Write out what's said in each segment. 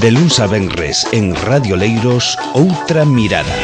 De luns a venres en Radio Leiros, Outra Mirada.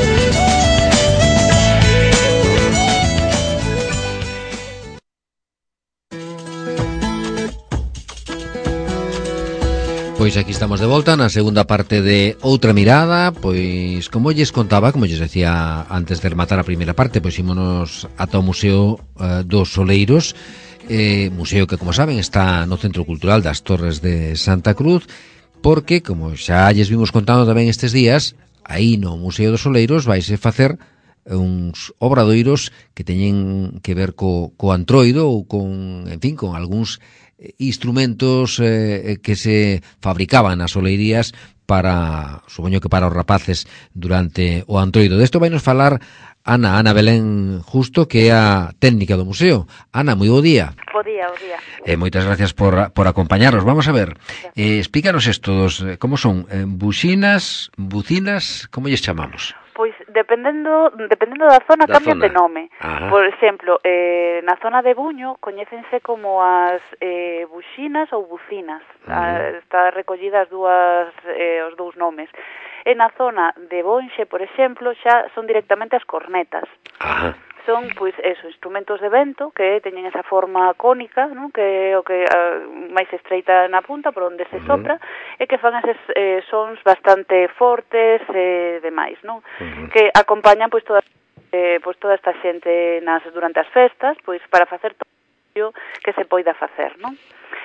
Pois aquí estamos de volta na segunda parte de Outra Mirada. Pois como lles contaba, como lles decía antes de rematar a primeira parte, pois ímonos ata o Museo dos Soleiros, museo que, como saben, está no Centro Cultural das Torres de Santa Cruz, porque, como xa lles vimos contando tamén estes días, aí no Museo dos Soleiros vaise facer uns obradoiros que teñen que ver co Antroido ou con, en fin, con algúns instrumentos que se fabricaban nas soleirías para, supoño que para os rapaces durante o Antroido. Desto vai nos falar Ana Belén Justo, que é a técnica do museo. Ana, moi bo día. Bo día, bo día. Moitas gracias por acompañarnos. Vamos a ver, explícanos estos, como son, buxinas, bucinas, como lles chamamos? Pois dependendo da zona cambian de nome. Ajá. Por exemplo, na zona de Buño coñécense como as buxinas ou bucinas. Está recollida os dous nomes. E na zona de Bonxe, por exemplo, xa son directamente as cornetas. Ajá. Son, pois, instrumentos de vento que teñen esa forma cónica, non? Que é o que máis estreita na punta, por onde se sopra, e que fan eses sons bastante fortes e demais, non? Que acompañan, pois, toda esta xente durante as festas, pois, para facer todo o que se poida facer, non?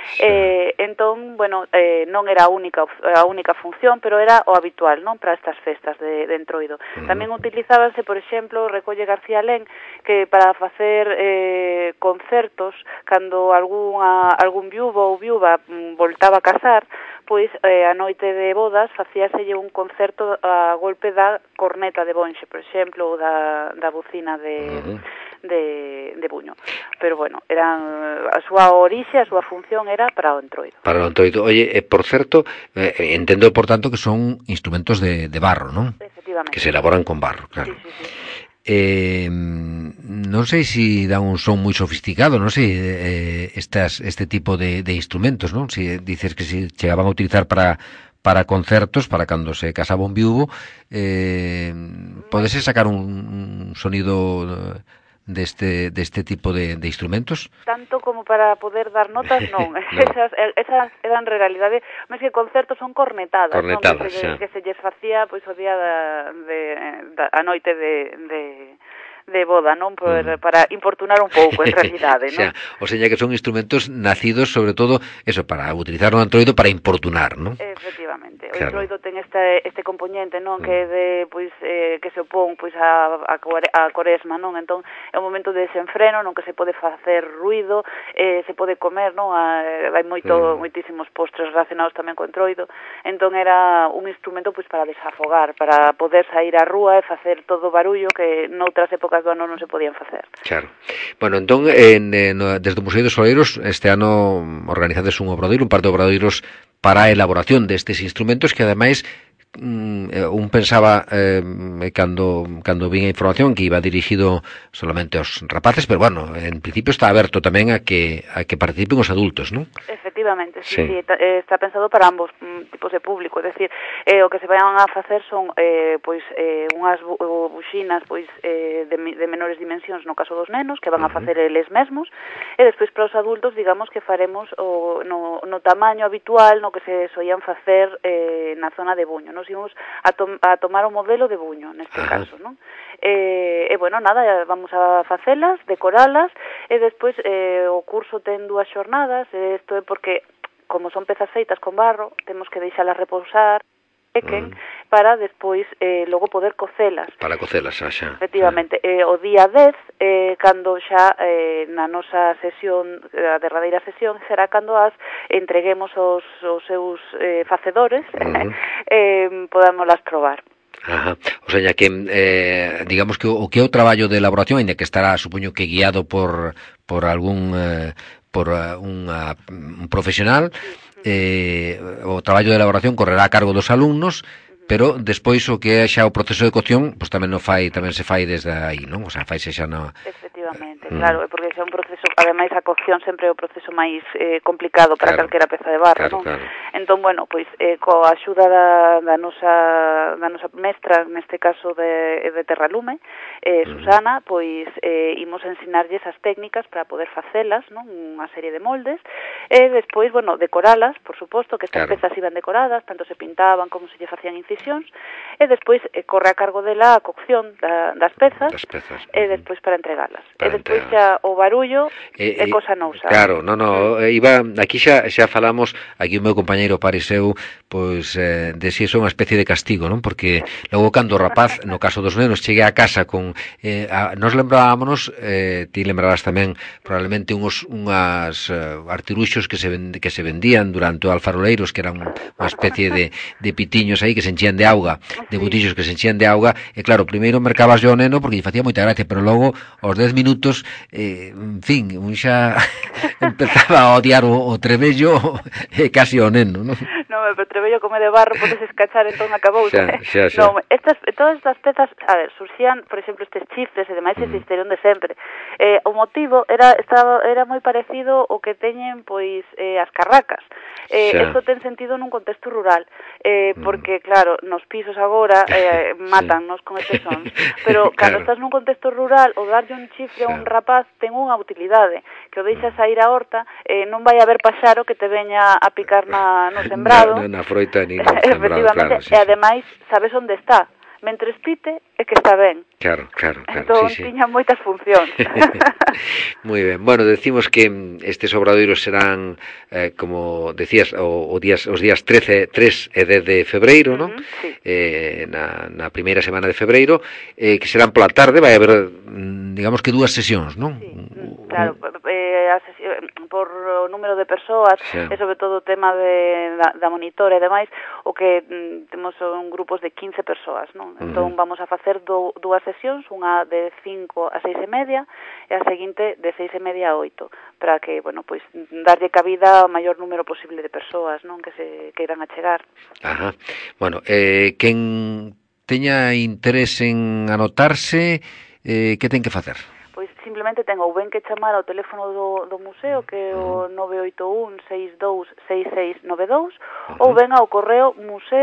Entón, bueno, non era a única función, pero era o habitual, non, para estas festas de Entroido. Tamén utilizábanse, por exemplo, recolle García Lén, que para facer concertos, cando algún viúvo ou viúva voltaba a casar, pois a noite de bodas facíaselle un concerto a golpe da corneta de Bonxe, por exemplo, ou da bucina de Buño. Pero bueno, a súa orixe, a súa función era para o Entroido. Para o Entroido. Oye, por certo, entendo, por tanto, que son instrumentos de barro, non? Efectivamente. Que se elaboran con barro, claro. Sí. Non sei se dan un son moi sofisticado, non sei, este tipo de instrumentos, non? Si dices que se chegaban a utilizar para concertos, para cando se casaba un viúvo, podese sacar un sonido deste tipo de instrumentos? Tanto como para poder dar notas, non. No. Esas eran realidade, máis que concertos son cornetadas, non? Que se lles facía pois o día a noite de boda, non? Para importunar un pouco, en realidade, non? O sea, que son instrumentos nacidos, sobre todo, eso, para utilizar o Antroido para importunar, non? Efectivamente. O Antroido ten este componente, non? Que de, pois, que se opón, pois, a Coresma, non? Entón, é un momento de desenfreno, non? Que se pode facer ruido, se pode comer, non? Hai moitísimos postres relacionados tamén co Antroido. Entón, era un instrumento, pois, para desafogar, para poder sair á rúa e facer todo o barullo que noutras épocas do ano non se podían facer. Claro. Bueno, entón, desde o Museo dos Soleiros, este ano organizades un obradoiro, un par de obradoiros para a elaboración destes instrumentos que, ademais, un pensaba cando vin a información que iba dirigido solamente aos rapaces, pero bueno, en principio está aberto tamén a que participen os adultos, non? Efectivamente, sí. Está pensado para ambos tipos de público, é dicir, o que se vayan a facer son unhas buxinas de menores dimensións no caso dos nenos, que van a facer eles mesmos, e despois para os adultos, digamos que faremos no tamaño habitual no que se soían facer na zona de Buño, nos íbamos a tomar o modelo de Buño, neste caso, non? Bueno, nada, vamos a facelas, decoralas, e despois o curso ten 2 xornadas, isto é porque, como son pezas feitas con barro, temos que deixalas repousar, para despois logo poder cocelas. Para cocelas, xa. Efectivamente, o día 10, cando xa na nosa sesión, a derradeira sesión, será cando as entreguemos aos seus facedores, podámoslas probar. Ajá. O sea, que digamos que o que é o traballo de elaboración, ainda que estará, supoño que guiado por algún un profesional, o traballo de elaboración correrá a cargo dos alumnos, pero despois o que é xa o proceso de cocción, pois tamén se fai desde aí, non? O sea, faise xa Efectivamente, claro, porque é un proceso, ademais a cocción sempre é o proceso máis complicado para calquera peza de barro, non? Claro. Entón, bueno, pois coa axuda da nosa mestra, neste caso de Terralume, Susana, pois imos ensinarlles as técnicas para poder facelas, non? Unha serie de moldes, e despois, bueno, decoralas, por suposto, que estas pezas iban decoradas, tanto se pintaban como se lle facían incisións, e despois corre a cargo dela a cocción das pezas, e despois para entregalas. E despois xa o barullo é cosa nousa. Claro, iba, aquí xa falamos, aquí o meu compañeiro Pariseu, pois, de si é unha especie de castigo, non? Porque logo cando o rapaz, no caso dos nenos, chegue a casa con, nos lembrábamos, ti lembrarás tamén, probablemente unhas artiluxos que se vendían durante o alfaroleiros, que eran unha especie de pitiños aí que se enchían de auga, de botillos que se enchían de auga, e claro, primeiro mercabas yo o neno porque lle facía moita gracia, pero logo aos 10 minutos, en fin, un xa empezaba a odiar o trebello e casi o neno, non? Non, pero trebello come de barro, podes escachar, entón acabou. Xa. Non, todas estas pezas, a ver, surxían, por exemplo, estes chifres e demais existiron de sempre. O motivo era moi parecido ao que teñen, pois, as carracas. Isto ten sentido nun contexto rural, porque, claro, nos pisos agora matannos con estes sons, pero cando estás nun contexto rural, o darlle un chifre a un rapaz ten unha utilidade, que o deixas a ir á horta, non vai haber paxaro que te veña a picar no sembrado, na froita ni no sembrado, efectivamente, e ademais sabes onde está, mentres pite é que está ben. Claro. Entón, tiña moitas funcións. Moi ben. Bueno, decimos que estes obradoiros serán, como decías, os días 3 e 10 de febreiro, non? Sí. Na primeira semana de febreiro, que serán pola tarde, vai haber, digamos que 2 sesións, non? Sí, claro, por o número de persoas, e sobre todo o tema da monitora e demais, o que temos son grupos de 15 persoas, non? Entón vamos a facer 2 sesións, unha de 5 a 6:30 e a seguinte de 6:30 a 8, para que, bueno, pois darlle cabida ao maior número posible de persoas, non, que se queiran achegar. Ajá. Bueno, quen teña interés en anotarse, que ten que facer? Pois simplemente ten ou ben que chamar ao teléfono do museo, que é o 981 62 6692, ou ben ao correo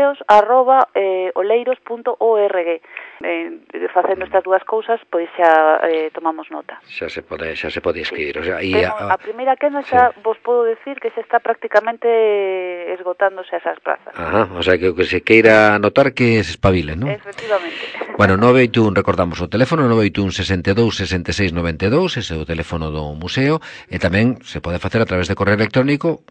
museos@oleiros.org. Facendo estas 2 cousas, pois xa tomamos nota. Xa se pode escribir, o sea, a primeira quenda xa vos podo decir que xa está prácticamente esgotándose esas plazas. Ajá, o sea, que o que se queira anotar que se espabile, non? Efectivamente. Bueno, 981, recordamos o teléfono, 981 62 66 92, ese é o teléfono do museo, e tamén se pode facer a través de correo electrónico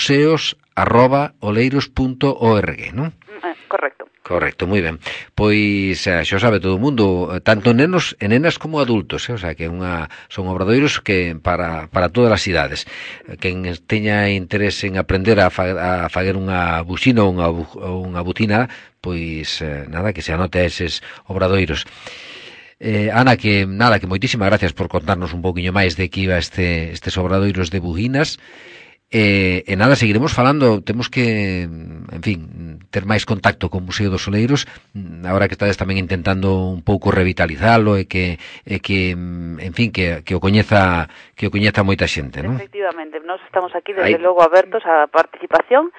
museos@oleiros.org, non? Correcto, moi ben. Pois xa sabe todo o mundo, tanto nenos e nenas como adultos, o sea, que son obradoiros que para todas as idades. Quen teña interés en aprender a facer unha buxina ou unha butina, pois nada, que se anote a eses obradoiros. Ana, que moitísimas gracias por contarnos un pouquiño máis de que iba estes obradoiros de buginas. E nada, seguiremos falando, temos que, en fin, ter máis contacto con o Museo dos Oleiros, agora que estades tamén intentando un pouco revitalizalo e que en fin, que o coñeza moita xente, non? Efectivamente, nós estamos aquí desde logo abertos á participación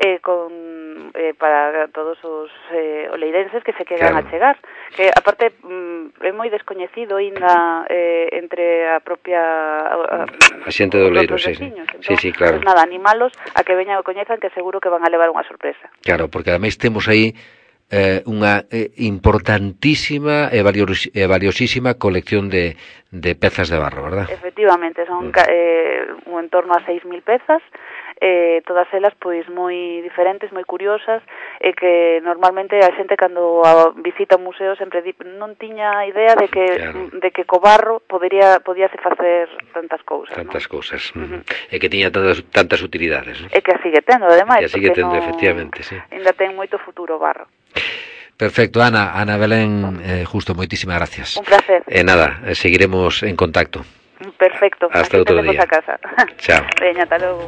para todos os oleirenses que se queran a chegar, que aparte é moi descoñecido ainda entre a propia a xente do Oleiro, sí, claro. Pues nada, animalos a que veñan e coñezan, que seguro que van a levar unha sorpresa. Claro, porque ademais temos aí unha importantísima e valiosísima colección de pezas de barro, verdad? Efectivamente, son en torno a 6.000 pezas, todas elas pois moi diferentes, moi curiosas, e que normalmente a xente cando visita un museo sempre non tiña idea de que co barro podíase facer tantas cousas. Tantas cousas. E que tiña tantas utilidades, non? E que a sigue tendo, ademais. E a sigue tendo, efectivamente, sí. Ainda ten moito futuro o barro. Perfecto, Ana Belén, justo, moitísimas gracias. Un placer. Nada, seguiremos en contacto. Perfecto. Hasta outro día. A casa. Chao. Veña, ata logo.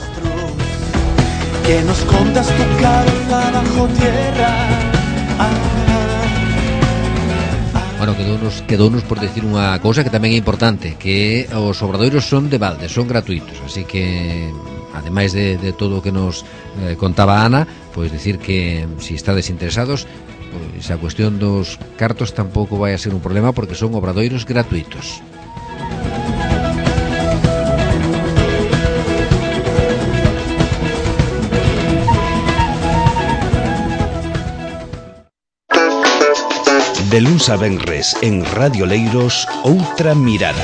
Que nos contas tu cabeza bajo tierra. Bueno, quedounos por decir unha cousa que tamén é importante, que os obradoiros son de balde, son gratuitos, así que ademais de todo o que nos contaba Ana, pois decir que si estades interesados, pois a cuestión dos cartos tampouco vai a ser un problema porque son obradoiros gratuitos. De luns a venres en Radio Leiros, Outra Mirada.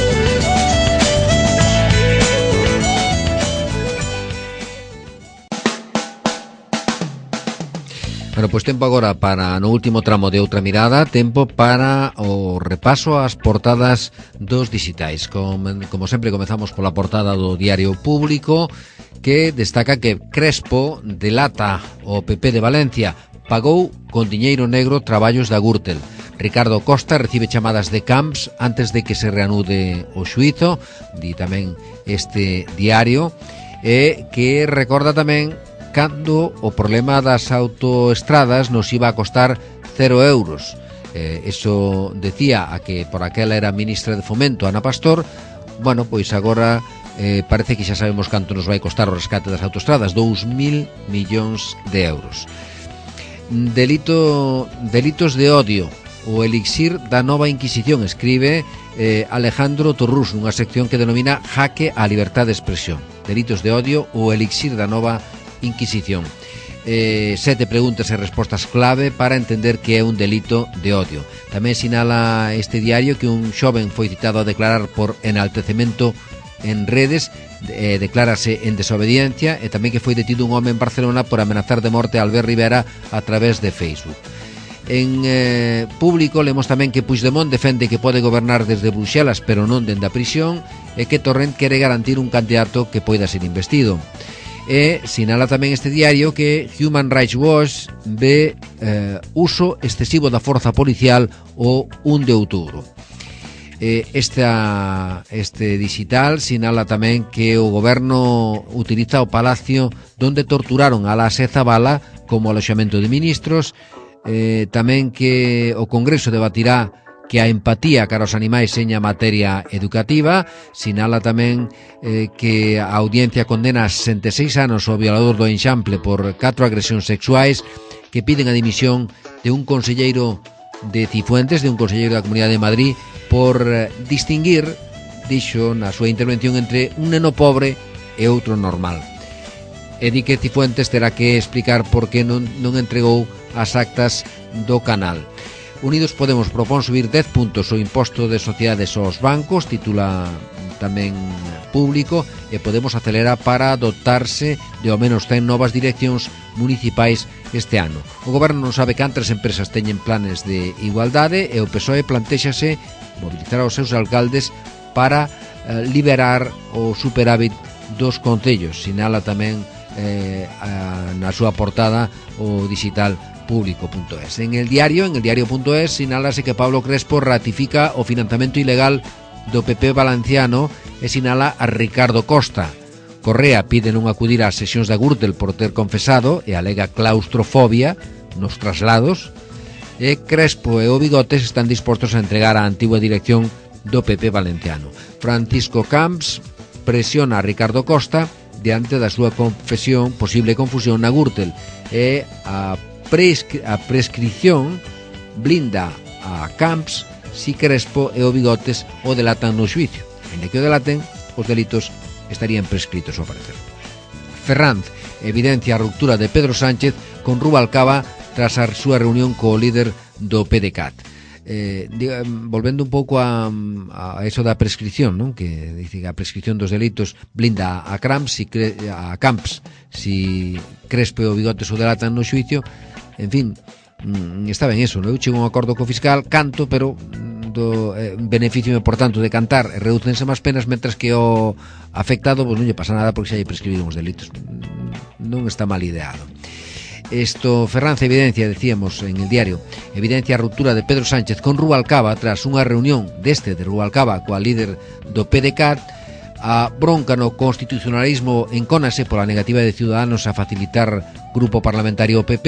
Bueno, pois tempo agora para no último tramo de Outra Mirada, tempo para o repaso ás portadas dos dixitais. Como sempre comezamos pola portada do Diario Público, que destaca que Crespo delata o PP de Valencia, pagou con diñeiro negro traballos da Gürtel. Ricardo Costa recibe chamadas de Camps antes de que se reanude o xuízo, di tamén este diario, e que recorda tamén cando o problema das autoestradas nos iba a costar 0 euros. Eso decía a que por aquela era ministra de Fomento Ana Pastor. Bueno, pois agora parece que xa sabemos canto nos vai costar o rescate das autoestradas, 2.000 millóns de euros. Delitos de odio, o elixir da nova Inquisición, escribe Alejandro Torrús nunha sección que denomina Jaque á Libertad de Expresión. Delitos de odio, o elixir da nova Inquisición. 7 preguntas e respostas clave para entender que é un delito de odio. Tamén sinala este diario que un xoven foi citado a declarar por enaltecemento en redes, declárase en desobediencia, e tamén que foi detido un home en Barcelona por amenazar de morte a Albert Rivera a través de Facebook. En Público lemos tamén que Puigdemont defende que pode gobernar desde Bruxelas pero non dende a prisión, e que Torrent quere garantir un candidato que poida ser investido. E sinala tamén este diario que Human Rights Watch ve uso excesivo da forza policial o 1 de outubro. Este digital sinala tamén que o goberno utiliza o palacio donde torturaron a la Zabala como aloxamento de ministros. Tamén que o Congreso debatirá que a empatía cara aos animais seña materia educativa. Sinala tamén que a audiencia condena a 66 anos o violador do Enxample por 4 agresións sexuais, que piden a dimisión de un conselleiro de Cifuentes, de un conselleiro da Comunidade de Madrid, por distinguir, dixo na súa intervención, entre un neno pobre e outro normal. E di que Cifuentes terá que explicar por que non entregou as actas do canal. Unidos Podemos propón subir 10 puntos o imposto de sociedades aos bancos, titula tamén Público, e Podemos acelera para dotarse de ao menos 100 novas direccións municipais este ano. O goberno non sabe cantas empresas teñen planes de igualdade, e o PSOE plantéxase mobilizar aos seus alcaldes para liberar o superávit dos concellos. Sinala tamén na súa portada o digital Público.es. En el diario.es sinálase que Pablo Crespo ratifica o financiamento ilegal do PP valenciano e sinala a Ricardo Costa. Correa pide non acudir ás sesións da Gürtel por ter confesado e alega claustrofobia nos traslados. E Crespo e o Bigotes están dispostos a entregar a antigua dirección do PP valenciano. Francisco Camps presiona a Ricardo Costa diante da súa posible confusión na Gürtel, e a prescripción blinda a Camps si Crespo e o Bigotes o delatan no xuicio. En que o delaten, os delitos estarían prescritos ao parecer. Ferranz evidencia a ruptura de Pedro Sánchez con Rubalcaba tras a súa reunión co líder do PDeCAT. Volvendo un pouco a eso da prescripción, non? Que dice que a prescripción dos delitos blinda a Camps si Crespo e o Bigotes o delatan no xuicio. En fin, está ben eso, non? Eu chego a un acordo co fiscal, canto, pero do beneficio, por tanto, de cantar redúcense máis penas, mentras que o afectado pois non lle pasa nada porque xa lle prescribiron os delitos. Non está mal ideado. Ferranz evidencia, decíamos en el diario, evidencia a ruptura de Pedro Sánchez con Rubalcaba tras unha reunión de Rubalcaba coa líder do PDeCAT. A bronca no constitucionalismo encónase pola negativa de Ciudadanos a facilitar grupo parlamentario PP.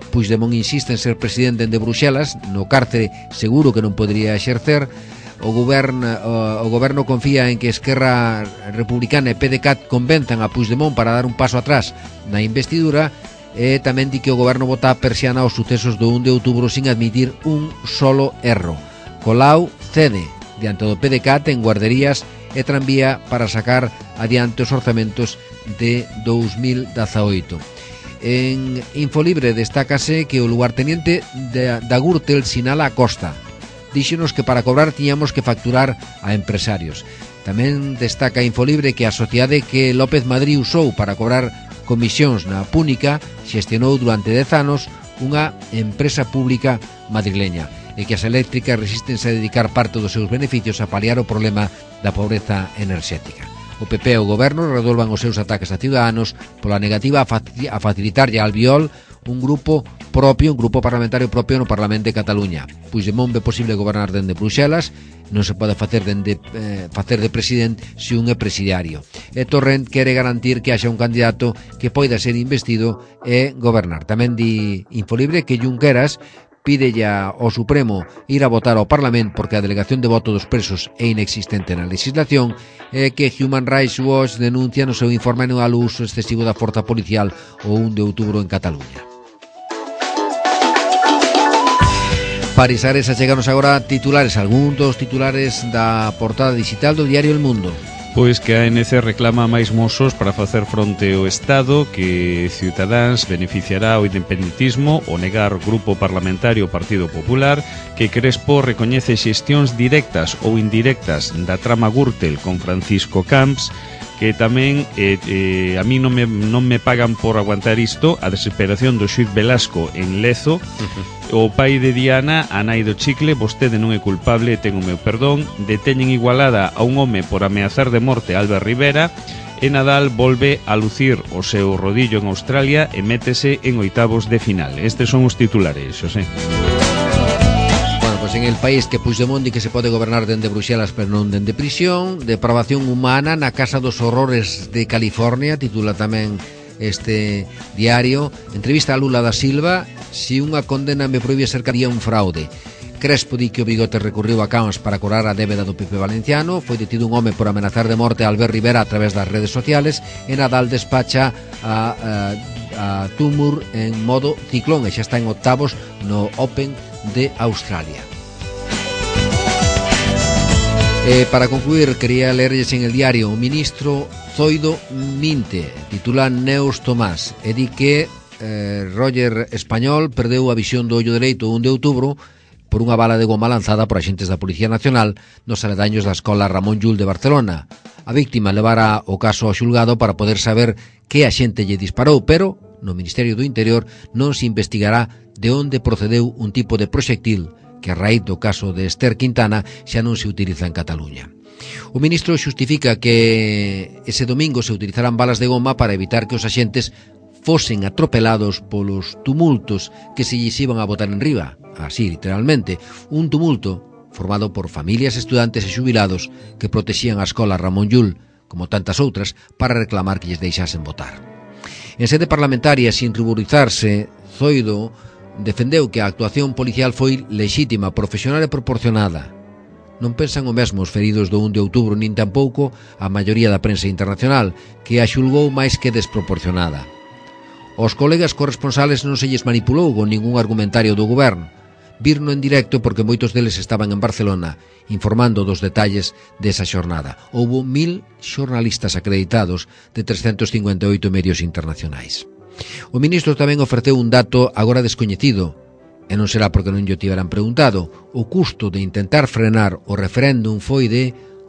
Puigdemont insiste en ser presidente de Bruxelas, no cárcere seguro que non podería exercer. O goberno confía en que Esquerra Republicana e PDeCAT convenzan a Puigdemont para dar un paso atrás na investidura, e tamén di que o goberno bota a persiana aos sucesos do 1 de outubro sin admitir un solo erro. Colau cede diante do PDeCAT en guarderías e tranvía para sacar adiante os orzamentos de 2018. En Infolibre destácase que o lugarteniente da Gürtel sinala a Costa. Díxonos que para cobrar tiñamos que facturar a empresarios. Tamén destaca Infolibre que a sociedade que López Madrid usou para cobrar comisións na Púnica xestionou durante 10 anos unha empresa pública madrileña, e que as eléctricas resístense a dedicar parte dos seus beneficios a paliar o problema da pobreza enerxética. O PP e o goberno redolvan os seus ataques a Ciudadanos pola negativa a facilitarlle a Albiol un grupo parlamentario propio no Parlamento de Cataluña. Puigdemont ve posible gobernar dende Bruxelas, non se pode facer de presidente se un é presidiario. E Torrent quere garantir que haxa un candidato que poida ser investido e gobernar. Tamén di Infolibre que Junqueras pídelle ao Supremo ir a votar ao Parlamento porque a delegación de voto dos presos é inexistente na legislación, e que Human Rights Watch denuncia no seu informe anual o uso excesivo da forza policial o 1 de outubro en Cataluña. Paris Ares, acheganos agora titulares, algún dos titulares da portada digital do diario El Mundo. Pois que a ANC reclama máis mozos para facer fronte ao Estado, que Ciutadans beneficiará o independentismo o negar grupo parlamentario Partido Popular, que Crespo recoñece xestións directas ou indirectas da trama Gürtel con Francisco Camps, que tamén a mí non me pagan por aguantar isto, a desesperación do xuiz Velasco en Lezo. O pai de Diana, a nai do chicle, vostede non é culpable, ten o meu perdón. Deteñen Igualada a un home por ameazar de morte a Albert Rivera. E Nadal volve a lucir o seu rodillo en Australia e métese en oitavos de final. Estes son os titulares, Xosé. En El País que Puigdemont di que se pode gobernar dende Bruxelas pero non dende prisión. Depravación humana na Casa dos Horrores de California, titula tamén este diario. Entrevista a Lula da Silva: si unha condena me prohíbe ser caría un fraude. Crespo di que o Bigote recurriu a Camps para cobrar a débeda do PP valenciano. Foi detido un home por amenazar de morte a Albert Rivera a través das redes sociales. E Nadal despacha a Tumur en modo ciclón e xa está en octavos no Open de Australia. Para concluir, quería leerles en el diario: o ministro Zoido minte, titula Neus Tomás, e di que Roger Español perdeu a visión do ollo dereito o 1 de outubro por unha bala de goma lanzada por axentes da Policía Nacional nos aledaños da escola Ramón Llull de Barcelona. A víctima levara o caso ao xulgado para poder saber que axente lle disparou, pero no Ministerio do Interior non se investigará de onde procedeu un tipo de proxectil que a raíz do caso de Esther Quintana xa non se utiliza en Cataluña. O ministro xustifica que ese domingo se utilizaran balas de goma para evitar que os axentes fosen atropelados polos tumultos que se lles iban a botar en riba, así literalmente, un tumulto formado por familias, estudantes e xubilados que protexían a escola Ramón Llull, como tantas outras, para reclamar que lles deixasen votar. En sede parlamentaria, sin ruborizarse, Zoido defendeu que a actuación policial foi lexítima, profesional e proporcionada. Non pensan o mesmo os feridos do 1 de outubro, nin tampouco a maioría da prensa internacional, que a xulgou máis que desproporcionada. Os colegas corresponsales non se lles manipulou con ningún argumentario do goberno. Virno en directo porque moitos deles estaban en Barcelona informando dos detalles desa xornada. Houbo 1000 xornalistas acreditados de 358 medios internacionais. O ministro tamén oferteu un dato agora descoñecido, e non será porque non llo tiveran preguntado. O custo de intentar frenar o referéndum foi de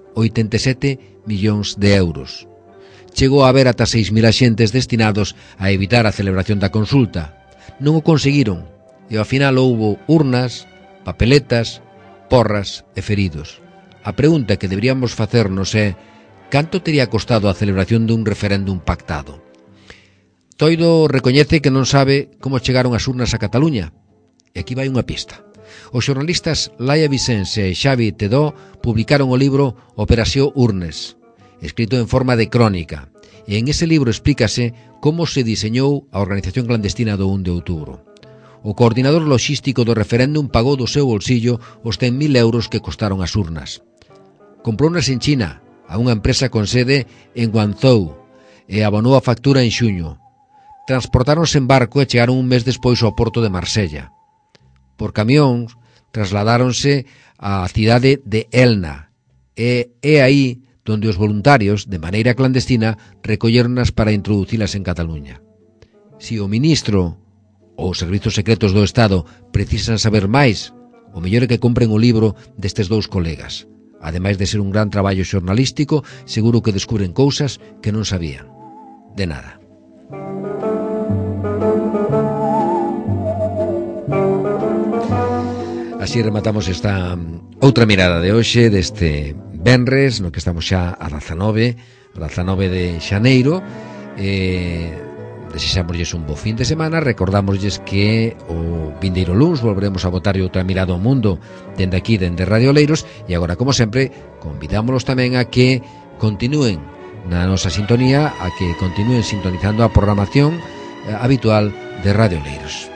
87 millóns de euros. Chegou a haber ata 6.000 axentes destinados a evitar a celebración da consulta. Non o conseguiron, e ao final houbo urnas, papeletas, porras e feridos. A pregunta que deberíamos facernos é: canto tería costado a celebración dun referéndum pactado? Zoido recoñece que non sabe como chegaron as urnas a Cataluña. E aquí vai unha pista. Os xornalistas Laia Vicens e Xavi Tedó publicaron o libro Operación Urnes, escrito en forma de crónica. E en ese libro explícase como se diseñou a organización clandestina do 1 de outubro. O coordinador logístico do referéndum pagou do seu bolsillo os 100.000 euros que costaron as urnas. Comprounas en China a unha empresa con sede en Guangzhou e abonou a factura en xuño. Transportáronse en barco e chegaron un mes despois ao porto de Marsella. Por camión trasladáronse á cidade de Elna e é aí donde os voluntarios, de maneira clandestina, recolleronas para introducilas en Cataluña. Si o ministro ou os servizos secretos do Estado precisan saber máis, o mellor é que compren o libro destes dous colegas. Ademais de ser un gran traballo xornalístico, seguro que descubren cousas que non sabían. De nada. Así rematamos esta outra mirada de hoxe, deste venres, no que estamos xa a 19 de xaneiro. Desexámoslles un bo fin de semana. Recordámoslles que o vindeiro luns volveremos a botar outra mirada ao mundo dende aquí, dende Radio Oleiros, e agora, como sempre, convidámolos tamén a que continúen na nosa sintonía, a que continúen sintonizando a programación habitual de Radio Oleiros.